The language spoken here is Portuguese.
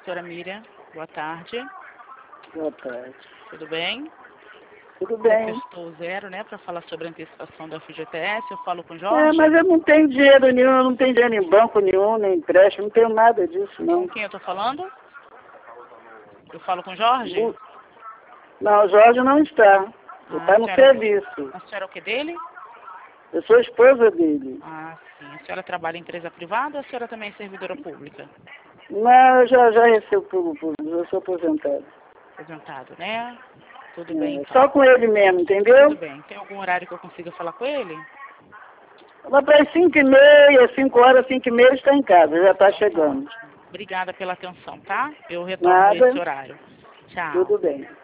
Doutora Miriam, boa tarde. Boa tarde. Tudo bem? Tudo bem. Eu estou zero, né, para falar sobre a antecipação da FGTS. Eu falo com o Jorge. Mas eu não tenho dinheiro nenhum, eu não tenho dinheiro em banco nenhum, nem empréstimo, não tenho nada disso, não. Com quem eu estou falando? Eu falo com o Jorge? Não, o Jorge não está. Ele está no serviço. A senhora é o que dele? Eu sou esposa dele. Ah, sim. A senhora trabalha em empresa privada ou a senhora também é servidora pública? Não, eu já recebo público, eu sou aposentado. Aposentado, né? Tudo bem, então. Só com ele mesmo, entendeu? Tudo bem. Tem algum horário que eu consiga falar com ele? Lá para as 5h30, 5 horas, 5h30 está em casa, já está chegando. Obrigada pela atenção, tá? Eu retorno esse horário. Tchau. Tudo bem.